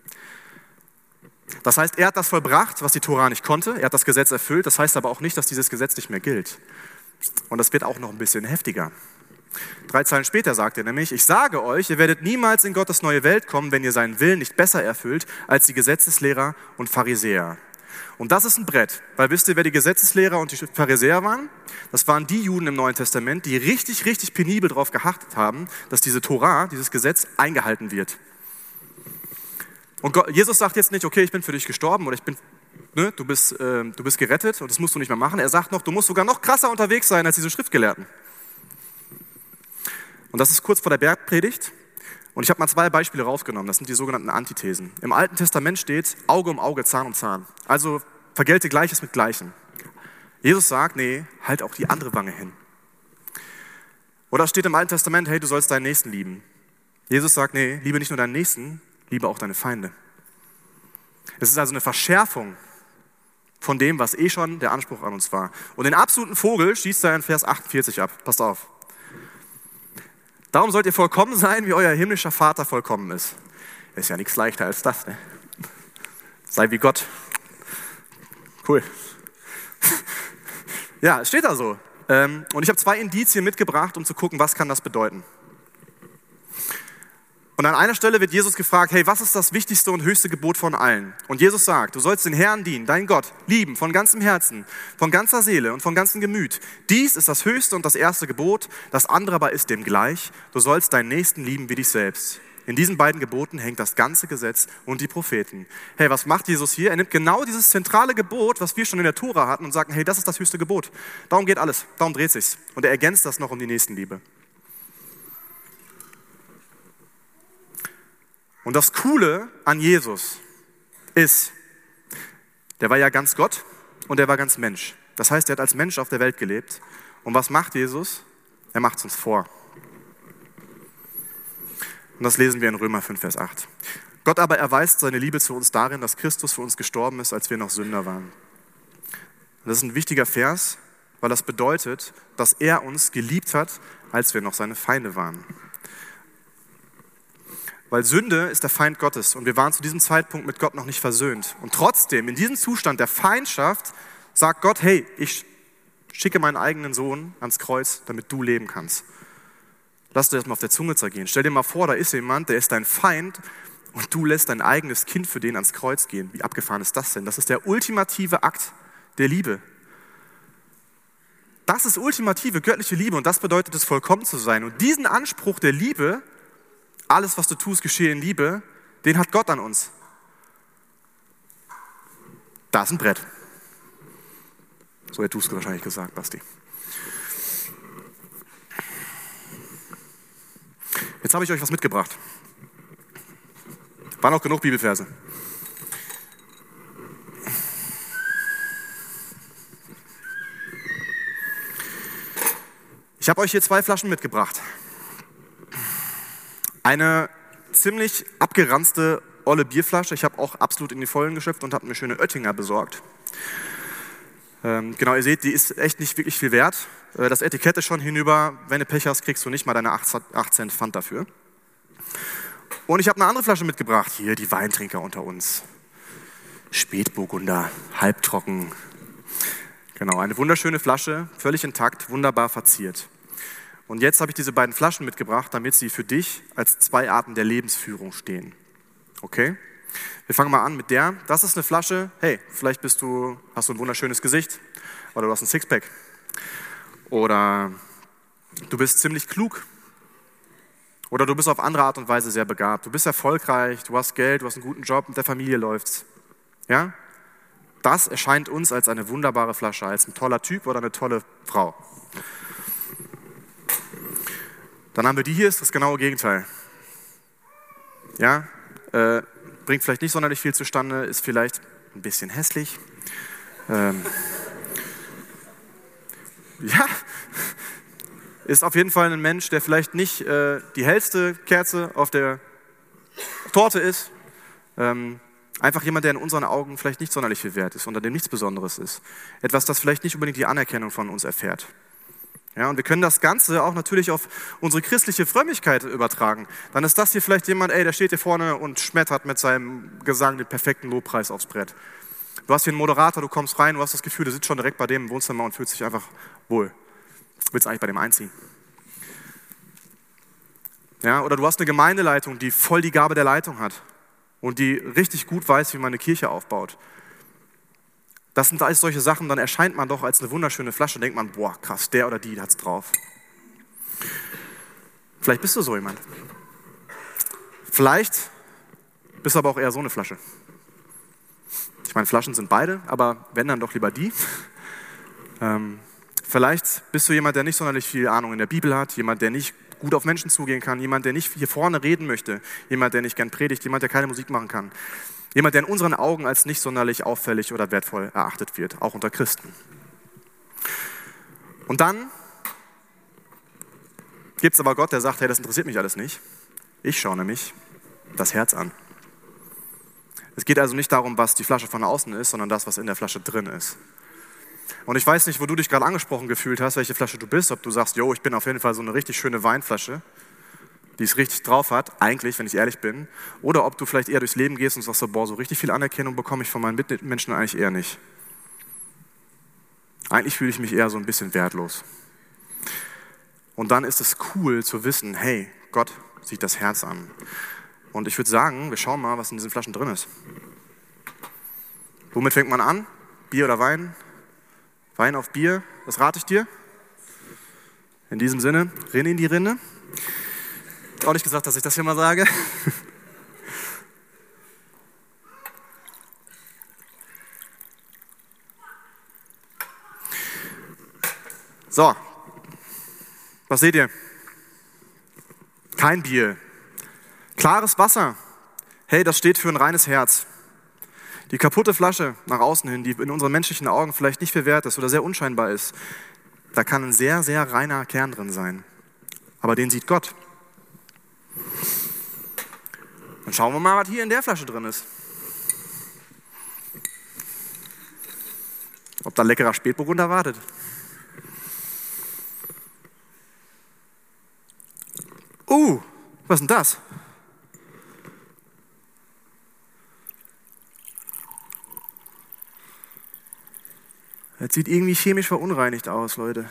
Das heißt, er hat das vollbracht, was die Tora nicht konnte. Er hat das Gesetz erfüllt. Das heißt aber auch nicht, dass dieses Gesetz nicht mehr gilt. Und das wird auch noch ein bisschen heftiger. Drei Zeilen später sagt er nämlich, ich sage euch, ihr werdet niemals in Gottes neue Welt kommen, wenn ihr seinen Willen nicht besser erfüllt als die Gesetzeslehrer und Pharisäer. Und das ist ein Brett, weil wisst ihr, wer die Gesetzeslehrer und die Pharisäer waren? Das waren die Juden im Neuen Testament, die richtig, richtig penibel darauf geachtet haben, dass diese Tora, dieses Gesetz eingehalten wird. Und Gott, Jesus sagt jetzt nicht, okay, ich bin für dich gestorben oder ich bin, ne, du bist, äh, du bist gerettet und das musst du nicht mehr machen. Er sagt noch, du musst sogar noch krasser unterwegs sein als diese Schriftgelehrten. Und das ist kurz vor der Bergpredigt. Und ich habe mal zwei Beispiele rausgenommen, das sind die sogenannten Antithesen. Im Alten Testament steht Auge um Auge, Zahn um Zahn. Also vergelte Gleiches mit Gleichem. Jesus sagt, nee, halt auch die andere Wange hin. Oder steht im Alten Testament, hey, du sollst deinen Nächsten lieben. Jesus sagt, nee, liebe nicht nur deinen Nächsten, liebe auch deine Feinde. Es ist also eine Verschärfung von dem, was eh schon der Anspruch an uns war. Und den absoluten Vogel schießt er in Vers achtundvierzig ab. Passt auf. Darum sollt ihr vollkommen sein, wie euer himmlischer Vater vollkommen ist. Ist ja nichts leichter als das, ne? Sei wie Gott. Cool. Ja, es steht da so. Und ich habe zwei Indizien mitgebracht, um zu gucken, was kann das bedeuten. Und an einer Stelle wird Jesus gefragt, hey, was ist das wichtigste und höchste Gebot von allen? Und Jesus sagt, du sollst den Herrn dienen, deinen Gott, lieben, von ganzem Herzen, von ganzer Seele und von ganzem Gemüt. Dies ist das höchste und das erste Gebot, das andere aber ist dem gleich, du sollst deinen Nächsten lieben wie dich selbst. In diesen beiden Geboten hängt das ganze Gesetz und die Propheten. Hey, was macht Jesus hier? Er nimmt genau dieses zentrale Gebot, was wir schon in der Tora hatten und sagt, hey, das ist das höchste Gebot. Darum geht alles, darum dreht sich's. Und er ergänzt das noch um die Nächstenliebe. Und das Coole an Jesus ist, der war ja ganz Gott und der war ganz Mensch. Das heißt, er hat als Mensch auf der Welt gelebt. Und was macht Jesus? Er macht es uns vor. Und das lesen wir in Römer fünf, Vers acht. Gott aber erweist seine Liebe zu uns darin, dass Christus für uns gestorben ist, als wir noch Sünder waren. Und das ist ein wichtiger Vers, weil das bedeutet, dass er uns geliebt hat, als wir noch seine Feinde waren. Weil Sünde ist der Feind Gottes und wir waren zu diesem Zeitpunkt mit Gott noch nicht versöhnt. Und trotzdem, in diesem Zustand der Feindschaft, sagt Gott, hey, ich schicke meinen eigenen Sohn ans Kreuz, damit du leben kannst. Lass dir das mal auf der Zunge zergehen. Stell dir mal vor, da ist jemand, der ist dein Feind und du lässt dein eigenes Kind für den ans Kreuz gehen. Wie abgefahren ist das denn? Das ist der ultimative Akt der Liebe. Das ist ultimative göttliche Liebe und das bedeutet es, vollkommen zu sein. Und diesen Anspruch der Liebe, alles, was du tust, geschehe in Liebe, den hat Gott an uns. Da ist ein Brett. So hättest du es wahrscheinlich gesagt, Basti. Jetzt habe ich euch was mitgebracht. Waren auch genug Bibelverse. Ich habe euch hier zwei Flaschen mitgebracht. Eine ziemlich abgeranzte olle Bierflasche. Ich habe auch absolut in die Vollen geschöpft und habe eine schöne Oettinger besorgt. Ähm, genau, ihr seht, die ist echt nicht wirklich viel wert. Äh, das Etikett ist schon hinüber. Wenn du Pech hast, kriegst du nicht mal deine acht Cent Pfand dafür. Und ich habe eine andere Flasche mitgebracht. Hier, die Weintrinker unter uns. Spätburgunder, halbtrocken. Genau, eine wunderschöne Flasche, völlig intakt, wunderbar verziert. Und jetzt habe ich diese beiden Flaschen mitgebracht, damit sie für dich als zwei Arten der Lebensführung stehen. Okay? Wir fangen mal an mit der. Das ist eine Flasche, hey, vielleicht bist du, hast du ein wunderschönes Gesicht oder du hast ein Sixpack. Oder du bist ziemlich klug. Oder du bist auf andere Art und Weise sehr begabt. Du bist erfolgreich, du hast Geld, du hast einen guten Job, mit der Familie läuft's. Ja? Das erscheint uns als eine wunderbare Flasche, als ein toller Typ oder eine tolle Frau. Dann haben wir die hier, ist das genaue Gegenteil. Ja, äh, bringt vielleicht nicht sonderlich viel zustande, ist vielleicht ein bisschen hässlich. Ähm, ja, ist auf jeden Fall ein Mensch, der vielleicht nicht äh, die hellste Kerze auf der Torte ist. Ähm, einfach jemand, der in unseren Augen vielleicht nicht sonderlich viel wert ist, unter dem nichts Besonderes ist. Etwas, das vielleicht nicht unbedingt die Anerkennung von uns erfährt. Ja, und wir können das Ganze auch natürlich auf unsere christliche Frömmigkeit übertragen. Dann ist das hier vielleicht jemand, ey, der steht hier vorne und schmettert mit seinem Gesang den perfekten Lobpreis aufs Brett. Du hast hier einen Moderator, du kommst rein, du hast das Gefühl, du sitzt schon direkt bei dem im Wohnzimmer und fühlst dich einfach wohl. Du willst eigentlich bei dem einziehen. Ja, oder du hast eine Gemeindeleitung, die voll die Gabe der Leitung hat und die richtig gut weiß, wie man eine Kirche aufbaut. Das sind alles solche Sachen, dann erscheint man doch als eine wunderschöne Flasche, denkt man, boah, krass, der oder die hat's drauf. Vielleicht bist du so jemand. Vielleicht bist du aber auch eher so eine Flasche. Ich meine, Flaschen sind beide, aber wenn, dann doch lieber die. Ähm, vielleicht bist du jemand, der nicht sonderlich viel Ahnung in der Bibel hat, jemand, der nicht gut auf Menschen zugehen kann, jemand, der nicht hier vorne reden möchte, jemand, der nicht gern predigt, jemand, der keine Musik machen kann, jemand, der in unseren Augen als nicht sonderlich auffällig oder wertvoll erachtet wird, auch unter Christen. Und dann gibt es aber Gott, der sagt, hey, das interessiert mich alles nicht. Ich schaue nämlich das Herz an. Es geht also nicht darum, was die Flasche von außen ist, sondern das, was in der Flasche drin ist. Und ich weiß nicht, wo du dich gerade angesprochen gefühlt hast, welche Flasche du bist, ob du sagst, yo, ich bin auf jeden Fall so eine richtig schöne Weinflasche, die es richtig drauf hat, eigentlich, wenn ich ehrlich bin, oder ob du vielleicht eher durchs Leben gehst und sagst so, boah, so richtig viel Anerkennung bekomme ich von meinen Mitmenschen eigentlich eher nicht. Eigentlich fühle ich mich eher so ein bisschen wertlos. Und dann ist es cool zu wissen, hey, Gott sieht das Herz an. Und ich würde sagen, wir schauen mal, was in diesen Flaschen drin ist. Womit fängt man an? Bier oder Wein? Wein auf Bier, das rate ich dir. In diesem Sinne, Rinne in die Rinne. Ich habe auch nicht gesagt, dass ich das hier mal sage. So, was seht ihr? Kein Bier. Klares Wasser. Hey, das steht für ein reines Herz. Die kaputte Flasche nach außen hin, die in unseren menschlichen Augen vielleicht nicht viel wert ist oder sehr unscheinbar ist, da kann ein sehr, sehr reiner Kern drin sein. Aber den sieht Gott. Dann schauen wir mal, was hier in der Flasche drin ist. Ob da leckerer Spätburgunder wartet. Uh, was ist denn das? Das sieht irgendwie chemisch verunreinigt aus, Leute.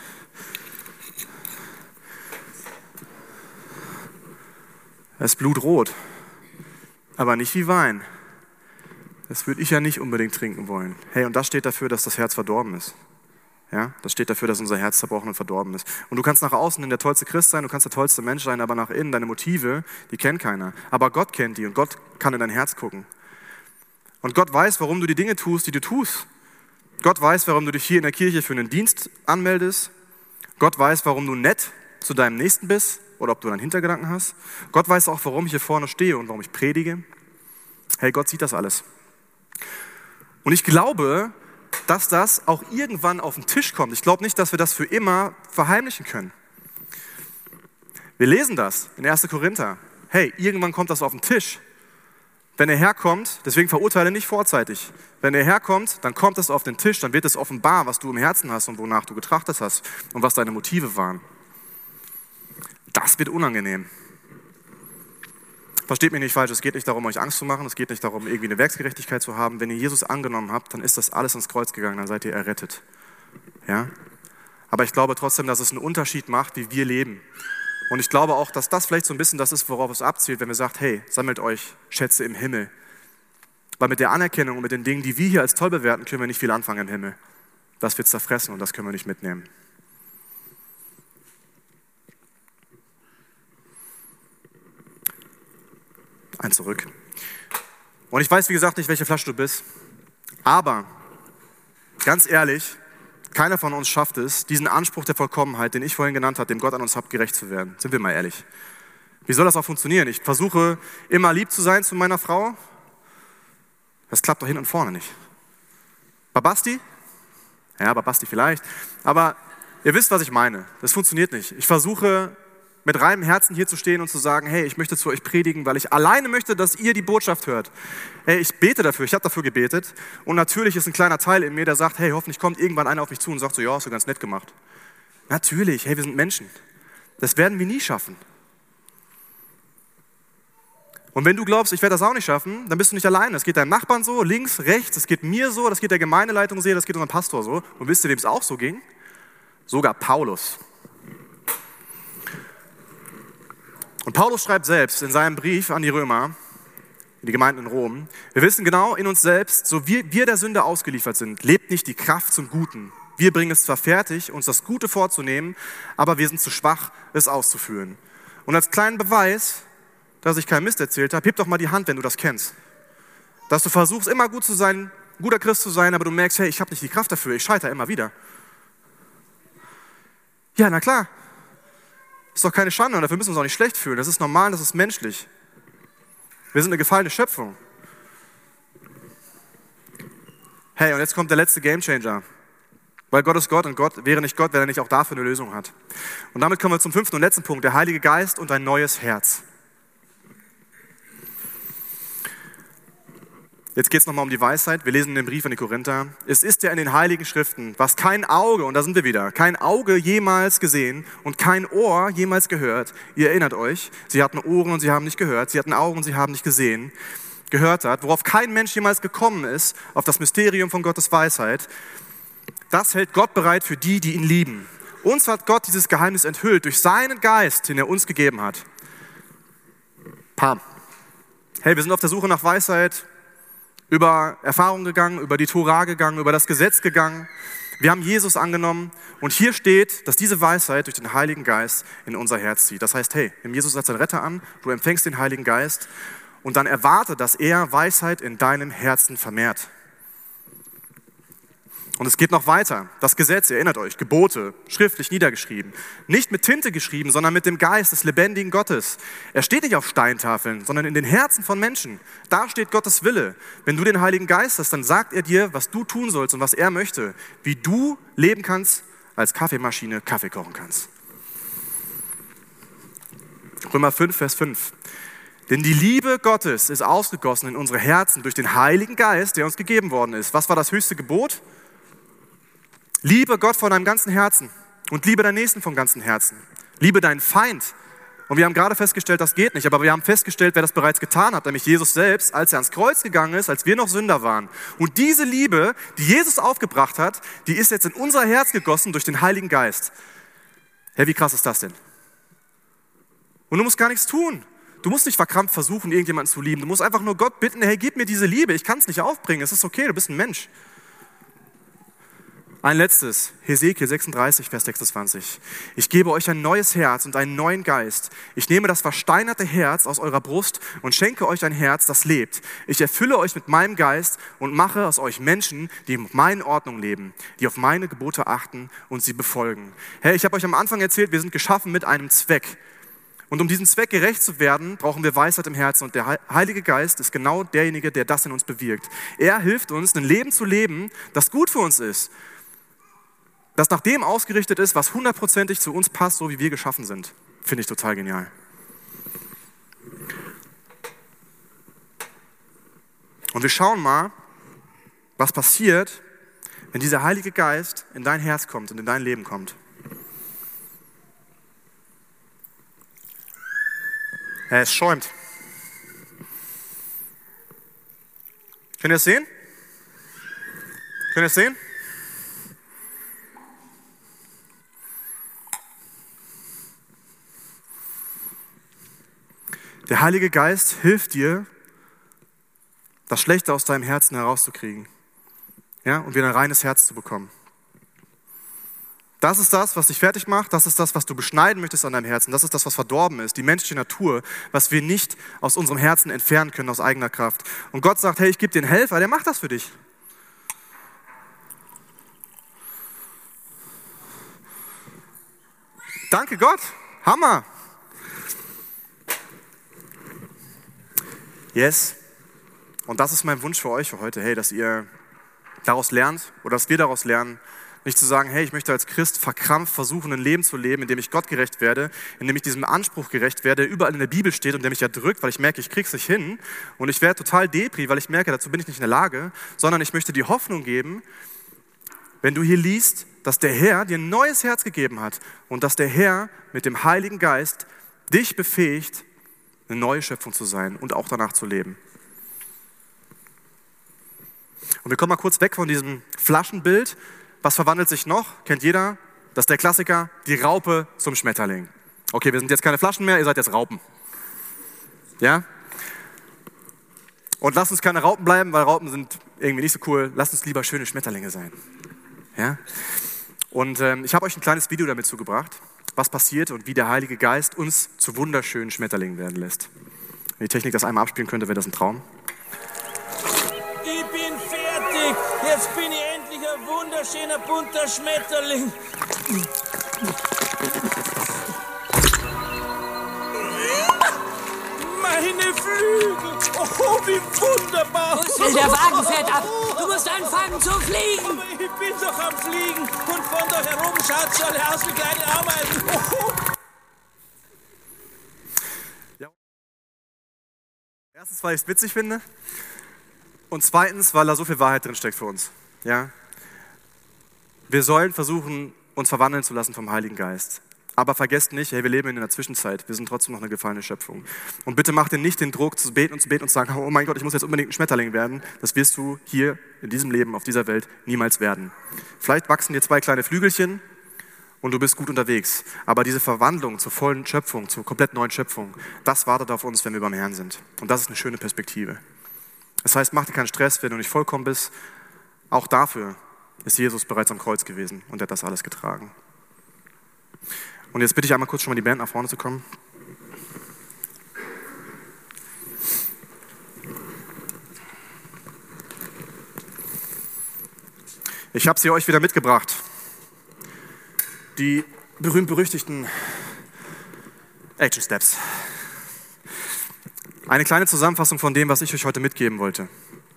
Es ist blutrot, aber nicht wie Wein. Das würde ich ja nicht unbedingt trinken wollen. Hey, und das steht dafür, dass das Herz verdorben ist. Ja, das steht dafür, dass unser Herz zerbrochen und verdorben ist. Und du kannst nach außen der tollste Christ sein, du kannst der tollste Mensch sein, aber nach innen, deine Motive, die kennt keiner. Aber Gott kennt die und Gott kann in dein Herz gucken. Und Gott weiß, warum du die Dinge tust, die du tust. Gott weiß, warum du dich hier in der Kirche für einen Dienst anmeldest. Gott weiß, warum du nett zu deinem Nächsten bist oder ob du einen Hintergedanken hast. Gott weiß auch, warum ich hier vorne stehe und warum ich predige. Hey, Gott sieht das alles. Und ich glaube, dass das auch irgendwann auf den Tisch kommt. Ich glaube nicht, dass wir das für immer verheimlichen können. Wir lesen das in erster Korinther. Hey, irgendwann kommt das auf den Tisch. Wenn er herkommt, deswegen verurteile nicht vorzeitig. Wenn er herkommt, dann kommt es auf den Tisch, dann wird es offenbar, was du im Herzen hast und wonach du getrachtet hast und was deine Motive waren. Das wird unangenehm. Versteht mich nicht falsch, es geht nicht darum, euch Angst zu machen, es geht nicht darum, irgendwie eine Werksgerechtigkeit zu haben. Wenn ihr Jesus angenommen habt, dann ist das alles ins Kreuz gegangen, dann seid ihr errettet. Ja? Aber ich glaube trotzdem, dass es einen Unterschied macht, wie wir leben. Und ich glaube auch, dass das vielleicht so ein bisschen das ist, worauf es abzielt, wenn wir sagen, hey, sammelt euch Schätze im Himmel. Weil mit der Anerkennung und mit den Dingen, die wir hier als toll bewerten, können wir nicht viel anfangen im Himmel. Das wird zerfressen und das können wir nicht mitnehmen. Ein zurück. Und ich weiß, wie gesagt, nicht, welche Flasche du bist. Aber, ganz ehrlich, keiner von uns schafft es, diesen Anspruch der Vollkommenheit, den ich vorhin genannt habe, dem Gott an uns hat, gerecht zu werden. Sind wir mal ehrlich. Wie soll das auch funktionieren? Ich versuche immer lieb zu sein zu meiner Frau. Das klappt doch hin und vorne nicht. Bei Basti? Ja, bei Basti vielleicht. Aber ihr wisst, was ich meine. Das funktioniert nicht. Ich versuche mit reinem Herzen hier zu stehen und zu sagen, hey, ich möchte zu euch predigen, weil ich alleine möchte, dass ihr die Botschaft hört. Hey, ich bete dafür, ich habe dafür gebetet. Und natürlich ist ein kleiner Teil in mir, der sagt, hey, hoffentlich kommt irgendwann einer auf mich zu und sagt so, ja, hast du ganz nett gemacht. Natürlich, hey, wir sind Menschen. Das werden wir nie schaffen. Und wenn du glaubst, ich werde das auch nicht schaffen, dann bist du nicht alleine. Das geht deinem Nachbarn so, links, rechts, das geht mir so, das geht der Gemeindeleitung so, das geht unserem Pastor so. Und wisst ihr, wem es auch so ging? Sogar Paulus. Und Paulus schreibt selbst in seinem Brief an die Römer, in die Gemeinden in Rom, wir wissen genau in uns selbst, so wie wir der Sünde ausgeliefert sind, lebt nicht die Kraft zum Guten. Wir bringen es zwar fertig, uns das Gute vorzunehmen, aber wir sind zu schwach, es auszuführen. Und als kleinen Beweis, dass ich keinen Mist erzählt habe, heb doch mal die Hand, wenn du das kennst. Dass du versuchst, immer gut zu sein, ein guter Christ zu sein, aber du merkst, hey, ich habe nicht die Kraft dafür, ich scheitere immer wieder. Ja, na klar. ist doch keine Schande und dafür müssen wir uns auch nicht schlecht fühlen. Das ist normal, das ist menschlich. Wir sind eine gefallene Schöpfung. Hey, und jetzt kommt der letzte Gamechanger. Weil Gott ist Gott und Gott wäre nicht Gott, wenn er nicht auch dafür eine Lösung hat. Und damit kommen wir zum fünften und letzten Punkt, der Heilige Geist und ein neues Herz. Jetzt geht es nochmal um die Weisheit. Wir lesen in dem Brief an die Korinther. Es ist ja in den Heiligen Schriften, was kein Auge, und da sind wir wieder, kein Auge jemals gesehen und kein Ohr jemals gehört. Ihr erinnert euch, sie hatten Ohren und sie haben nicht gehört, sie hatten Augen und sie haben nicht gesehen, gehört hat, worauf kein Mensch jemals gekommen ist, auf das Mysterium von Gottes Weisheit. Das hält Gott bereit für die, die ihn lieben. Uns hat Gott dieses Geheimnis enthüllt durch seinen Geist, den er uns gegeben hat. Pam. Hey, wir sind auf der Suche nach Weisheit, über Erfahrung gegangen, über die Tora gegangen, über das Gesetz gegangen. Wir haben Jesus angenommen und hier steht, dass diese Weisheit durch den Heiligen Geist in unser Herz zieht. Das heißt, hey, nimm Jesus als dein Retter an, du empfängst den Heiligen Geist und dann erwarte, dass er Weisheit in deinem Herzen vermehrt. Und es geht noch weiter. Das Gesetz, ihr erinnert euch, Gebote, schriftlich niedergeschrieben. Nicht mit Tinte geschrieben, sondern mit dem Geist des lebendigen Gottes. Er steht nicht auf Steintafeln, sondern in den Herzen von Menschen. Da steht Gottes Wille. Wenn du den Heiligen Geist hast, dann sagt er dir, was du tun sollst und was er möchte. Wie du leben kannst, als Kaffeemaschine Kaffee kochen kannst. Römer fünf, Vers fünf. Denn die Liebe Gottes ist ausgegossen in unsere Herzen durch den Heiligen Geist, der uns gegeben worden ist. Was war das höchste Gebot? Liebe Gott von deinem ganzen Herzen und liebe deinen Nächsten vom ganzen Herzen. Liebe deinen Feind. Und wir haben gerade festgestellt, das geht nicht, aber wir haben festgestellt, wer das bereits getan hat, nämlich Jesus selbst, als er ans Kreuz gegangen ist, als wir noch Sünder waren. Und diese Liebe, die Jesus aufgebracht hat, die ist jetzt in unser Herz gegossen durch den Heiligen Geist. Hey, wie krass ist das denn? Und du musst gar nichts tun. Du musst nicht verkrampft versuchen, irgendjemanden zu lieben. Du musst einfach nur Gott bitten, hey, gib mir diese Liebe. Ich kann es nicht aufbringen, es ist okay, du bist ein Mensch. Ein letztes, Hesekiel sechsunddreißig, Vers sechsundzwanzig. Ich gebe euch ein neues Herz und einen neuen Geist. Ich nehme das versteinerte Herz aus eurer Brust und schenke euch ein Herz, das lebt. Ich erfülle euch mit meinem Geist und mache aus euch Menschen, die in meinen Ordnungen leben, die auf meine Gebote achten und sie befolgen. Hey, ich habe euch am Anfang erzählt, wir sind geschaffen mit einem Zweck. Und um diesem Zweck gerecht zu werden, brauchen wir Weisheit im Herzen. Und der Heilige Geist ist genau derjenige, der das in uns bewirkt. Er hilft uns, ein Leben zu leben, das gut für uns ist. Das nach dem ausgerichtet ist, was hundertprozentig zu uns passt, so wie wir geschaffen sind. Finde ich total genial. Und wir schauen mal, was passiert, wenn dieser Heilige Geist in dein Herz kommt und in dein Leben kommt. Es schäumt. Könnt ihr es sehen? Könnt ihr es sehen? Der Heilige Geist hilft dir, das Schlechte aus deinem Herzen herauszukriegen, ja, und wieder ein reines Herz zu bekommen. Das ist das, was dich fertig macht, das ist das, was du beschneiden möchtest an deinem Herzen, das ist das, was verdorben ist, die menschliche Natur, was wir nicht aus unserem Herzen entfernen können aus eigener Kraft. Und Gott sagt, hey, ich gebe dir einen Helfer, der macht das für dich. Danke Gott, Hammer. Yes. Und das ist mein Wunsch für euch für heute, hey, dass ihr daraus lernt oder dass wir daraus lernen, nicht zu sagen, hey, ich möchte als Christ verkrampft versuchen, ein Leben zu leben, in dem ich Gott gerecht werde, in dem ich diesem Anspruch gerecht werde, der überall in der Bibel steht und der mich erdrückt, weil ich merke, ich krieg's nicht hin und ich werde total depri, weil ich merke, dazu bin ich nicht in der Lage, sondern ich möchte die Hoffnung geben, wenn du hier liest, dass der Herr dir ein neues Herz gegeben hat und dass der Herr mit dem Heiligen Geist dich befähigt, eine neue Schöpfung zu sein und auch danach zu leben. Und wir kommen mal kurz weg von diesem Flaschenbild. Was verwandelt sich noch? Kennt jeder? Das ist der Klassiker, die Raupe zum Schmetterling. Okay, wir sind jetzt keine Flaschen mehr, ihr seid jetzt Raupen. Ja? Und lasst uns keine Raupen bleiben, weil Raupen sind irgendwie nicht so cool. Lasst uns lieber schöne Schmetterlinge sein. Ja? Und ähm, ich habe euch ein kleines Video damit zugebracht, was passiert und wie der Heilige Geist uns zu wunderschönen Schmetterlingen werden lässt. Wenn die Technik das einmal abspielen könnte, wäre das ein Traum. Ich bin fertig. Jetzt bin ich endlich ein wunderschöner, bunter Schmetterling. Flügel. Oh, wie wunderbar. Gustl, der Wagen fährt ab. Du musst anfangen zu fliegen. Aber ich bin doch am Fliegen. Und von da herum schaut's alle aus wie kleine Ameisen. Oh. Erstens, weil ich es witzig finde. Und zweitens, weil da so viel Wahrheit drin steckt für uns. Ja? Wir sollen versuchen, uns verwandeln zu lassen vom Heiligen Geist. Aber vergesst nicht, hey, wir leben in der Zwischenzeit. Wir sind trotzdem noch eine gefallene Schöpfung. Und bitte mach dir nicht den Druck zu beten und zu beten und zu sagen, oh mein Gott, ich muss jetzt unbedingt ein Schmetterling werden. Das wirst du hier in diesem Leben, auf dieser Welt niemals werden. Vielleicht wachsen dir zwei kleine Flügelchen und du bist gut unterwegs. Aber diese Verwandlung zur vollen Schöpfung, zur komplett neuen Schöpfung, das wartet auf uns, wenn wir beim Herrn sind. Und das ist eine schöne Perspektive. Das heißt, mach dir keinen Stress, wenn du nicht vollkommen bist. Auch dafür ist Jesus bereits am Kreuz gewesen und er hat das alles getragen. Und jetzt bitte ich einmal kurz schon mal die Band nach vorne zu kommen. Ich habe sie euch wieder mitgebracht. Die berühmt-berüchtigten Action Steps. Eine kleine Zusammenfassung von dem, was ich euch heute mitgeben wollte.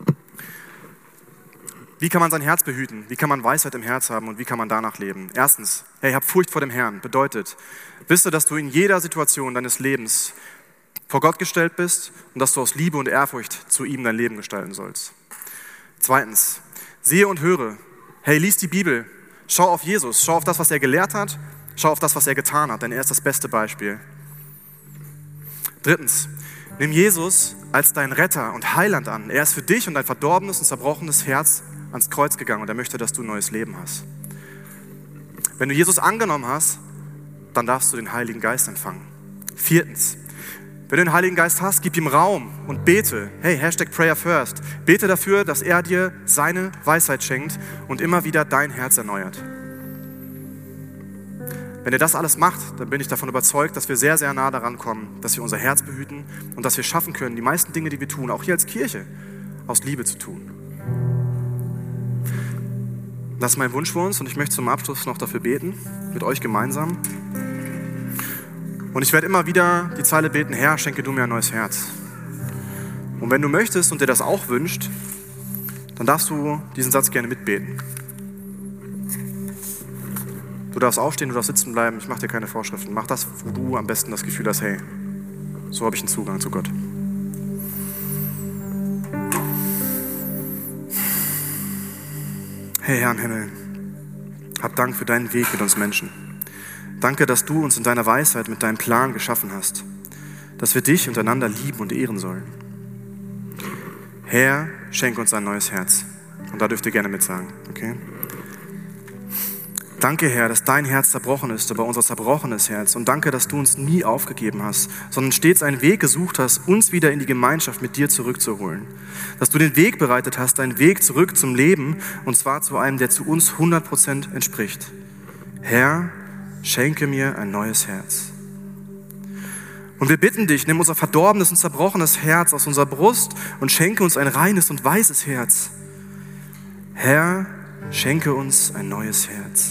Wie kann man sein Herz behüten? Wie kann man Weisheit im Herz haben und wie kann man danach leben? Erstens, hey, hab Furcht vor dem Herrn. Bedeutet, wisse, dass du in jeder Situation deines Lebens vor Gott gestellt bist und dass du aus Liebe und Ehrfurcht zu ihm dein Leben gestalten sollst. Zweitens, sehe und höre. Hey, lies die Bibel. Schau auf Jesus. Schau auf das, was er gelehrt hat. Schau auf das, was er getan hat, denn er ist das beste Beispiel. Drittens, nimm Jesus als dein Retter und Heiland an. Er ist für dich und dein verdorbenes und zerbrochenes Herz ans Kreuz gegangen und er möchte, dass du ein neues Leben hast. Wenn du Jesus angenommen hast, dann darfst du den Heiligen Geist empfangen. Viertens, wenn du den Heiligen Geist hast, gib ihm Raum und bete. Hey, Hashtag Prayer First. Bete dafür, dass er dir seine Weisheit schenkt und immer wieder dein Herz erneuert. Wenn er das alles macht, dann bin ich davon überzeugt, dass wir sehr, sehr nah daran kommen, dass wir unser Herz behüten und dass wir schaffen können, die meisten Dinge, die wir tun, auch hier als Kirche, aus Liebe zu tun. Das ist mein Wunsch für uns und ich möchte zum Abschluss noch dafür beten, mit euch gemeinsam. Und ich werde immer wieder die Zeile beten, Herr, schenke du mir ein neues Herz. Und wenn du möchtest und dir das auch wünscht, dann darfst du diesen Satz gerne mitbeten. Du darfst aufstehen, du darfst sitzen bleiben, ich mache dir keine Vorschriften. Mach das, wo du am besten das Gefühl hast, hey, so habe ich einen Zugang zu Gott. Hey Herr im Himmel, hab Dank für deinen Weg mit uns Menschen. Danke, dass du uns in deiner Weisheit mit deinem Plan geschaffen hast, dass wir dich untereinander lieben und ehren sollen. Herr, schenke uns ein neues Herz. Und da dürft ihr gerne mitsagen, okay? Danke, Herr, dass dein Herz zerbrochen ist, aber unser zerbrochenes Herz. Und danke, dass du uns nie aufgegeben hast, sondern stets einen Weg gesucht hast, uns wieder in die Gemeinschaft mit dir zurückzuholen. Dass du den Weg bereitet hast, einen Weg zurück zum Leben, und zwar zu einem, der zu uns hundert Prozent entspricht. Herr, schenke mir ein neues Herz. Und wir bitten dich, nimm unser verdorbenes und zerbrochenes Herz aus unserer Brust und schenke uns ein reines und weißes Herz. Herr, schenke uns ein neues Herz.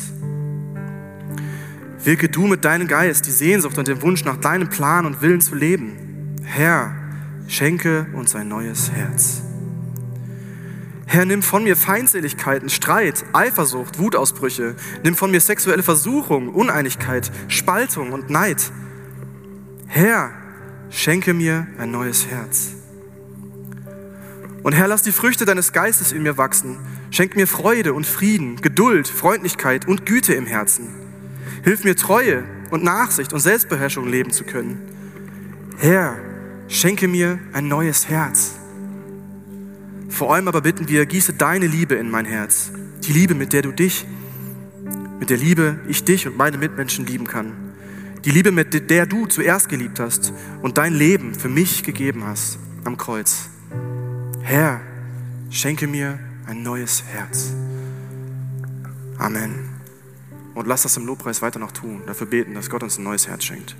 Wirke du mit deinem Geist die Sehnsucht und den Wunsch nach deinem Plan und Willen zu leben. Herr, schenke uns ein neues Herz. Herr, nimm von mir Feindseligkeiten, Streit, Eifersucht, Wutausbrüche. Nimm von mir sexuelle Versuchung, Uneinigkeit, Spaltung und Neid. Herr, schenke mir ein neues Herz. Und Herr, lass die Früchte deines Geistes in mir wachsen. Schenk mir Freude und Frieden, Geduld, Freundlichkeit und Güte im Herzen. Hilf mir Treue und Nachsicht und Selbstbeherrschung leben zu können. Herr, schenke mir ein neues Herz. Vor allem aber bitten wir, gieße deine Liebe in mein Herz. Die Liebe, mit der du dich, mit der Liebe ich dich und meine Mitmenschen lieben kann. Die Liebe, mit der du zuerst geliebt hast und dein Leben für mich gegeben hast am Kreuz. Herr, schenke mir ein neues Herz. Amen. Und lass das im Lobpreis weiter noch tun. Dafür beten, dass Gott uns ein neues Herz schenkt.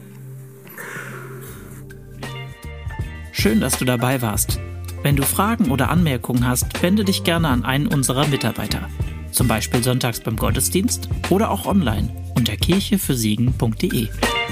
Schön, dass du dabei warst. Wenn du Fragen oder Anmerkungen hast, wende dich gerne an einen unserer Mitarbeiter. Zum Beispiel sonntags beim Gottesdienst oder auch online unter kirche für siegen punkt de.